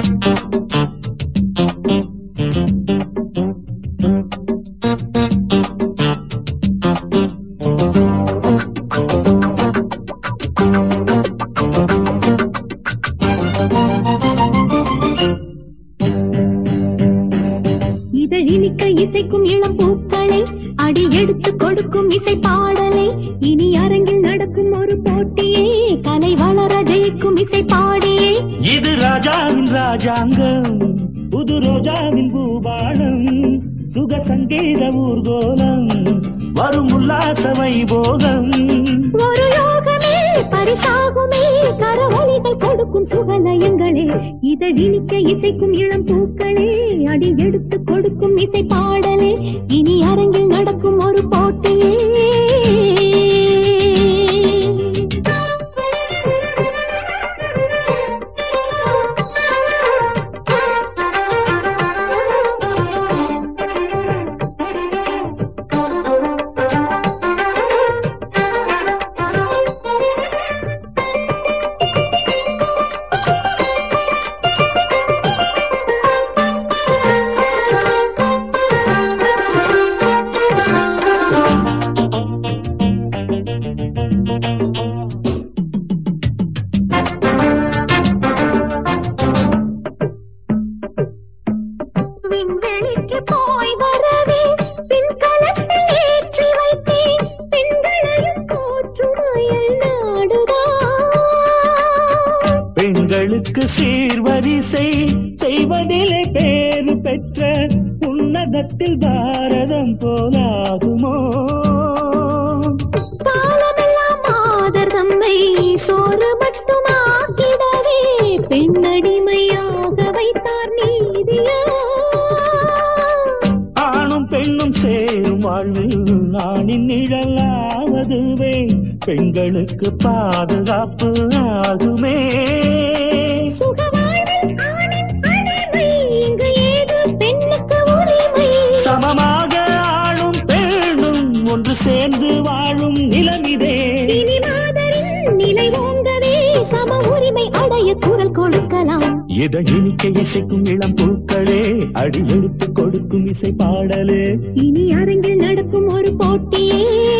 இதழினிக்க இசைக்கும் இளம் பூக்களை அடி எடுத்து கொடுக்கும் இசை பாடலை இனி அரங்கில் நடக்கும் ஒரு போட்டியே கலை வளர ஜெயிக்கும் இசை பாடியே இது ராஜாவின் ராஜாங்கம் புது ரோஜாவின் பூபாலம் சுக சங்கீத ஊர்கோலம் வரும் உல்லாச வைபோகம் ஒரு யோகமே பரிசாகுமே கரவொலிகள் கொடுக்கும் சுகலயங்களே இதழினிக்க இசைக்கும் இளம் பூக்களே அடி எடுத்து கொடுக்கும் இசை பாடலே இனி அரங்கில் நடக்கும் ஒரு போட்டியே விண்வெளிக்கு போய் வரவே பின்கலத்தில் ஏற்றி வைத்தேன் பெண்களையும் போற்றுமையல் நாடுதான் பெண்களுக்கு சீர்வரிசை செய்வதிலே பேறு பெற்ற உன்னதத்தில் பாரதம் போலாகுமோ காலமெல்லாம் மாதர் தம்மை சோறு மட்டும் ஆக்கிடவே பெண்ணடிமையாக வைத்தார் நீதியா ஆணும் பெண்ணும் சேரும் வாழ்வில் நானின் நிழலாவதுவே பெண்களுக்கு பாதுகாப்பு ஆகுமே சுகவாழ்வில் ஆணின் அடிமை இங்கு ஏது பெண்ணுக்கு உரிமை சமமாக ஆணும் பெண்ணும் ஒன்று சேர்ந்து வாழும் நிலமிதே இனி மாதரின் நிலை ஓங்கவே சம உரிமை அடைய குரல் கொடுக்கலாம் இதழினிக்க இசைக்கும் இளம் பூக்களே அடி எடுத்து கொடுக்கும் இசை பாடலே இனி அரங்கில் நடக்கும் ஒரு போட்டியே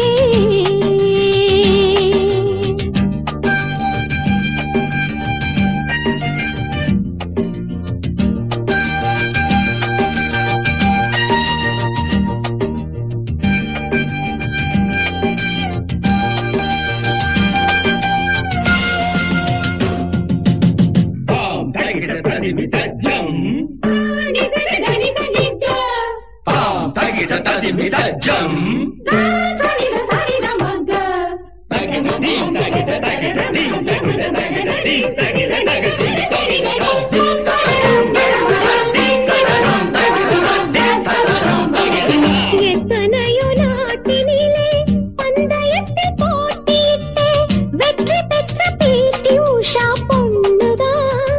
எத்தனையோ நாட்டினிலே பந்தயத்தில் போட்டியிட்டு வெற்றி பெற்ற பீட்டி உஷா பொண்ணுதான்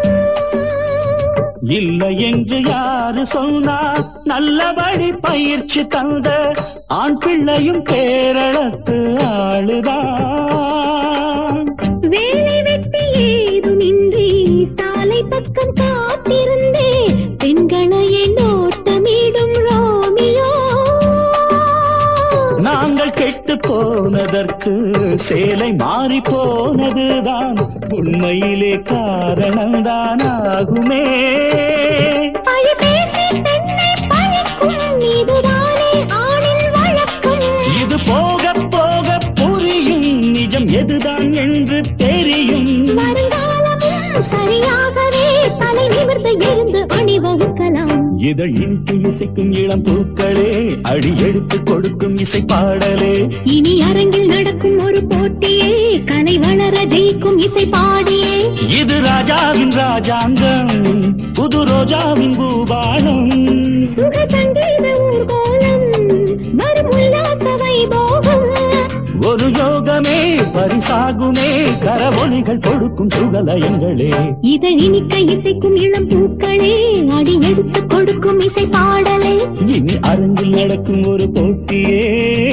இல்லை என்று யாரு சொன்னார் நல்லபடி பயிற்சி தந்த ஆண் பிள்ளையும் கேரளத்து ஆளுதான் வேலை வெட்டி ஏதுமின்றி சாலை பக்கம் காத்திருந்தே பெண்களையே நோட்டமிடும் ரோமியோ நாங்கள் கெட்டு போனதற்கு சேலை மாறி போனதுதான் உண்மையிலே காரணம்தான் ஆகுமே பழி பேசி பெண்ணை பழிக்கும் இதுதானே ஆணின் வழக்கம் இது போக போக புரியும் நிஜம் எதுதான் என்று தெரியும் வருங்காலமும் சரியாகவே தலை நிமிர்ந்து எழுந்து அணிவகுக்கலாம் இதழினிக்க இசைக்கும் இளம் பூக்களே அடி எடுத்து கொடுக்கும் இசை பாடலே இனி அரங்கில் நடக்கும் ஒரு போட்டியே கலை வளர ஜெயிக்கும் இசை பாடியே இது ராஜாவின் ராஜாங்கம் புது ரோஜாவின் பூபாலம் சுக சங்கீத ஊர்கோலம் வரும் உல்லாச வைபோகம் ஒரு யோகமே பரிசாகுமே கரவொலிகள் கொடுக்கும் சுகலயங்களே இதழினிக்க இசைக்கும் இளம் பூக்களே அடி எடுத்து கொடுக்கும் இசை பாடலே இனி அரங்கில் நடக்கும் ஒரு போட்டியே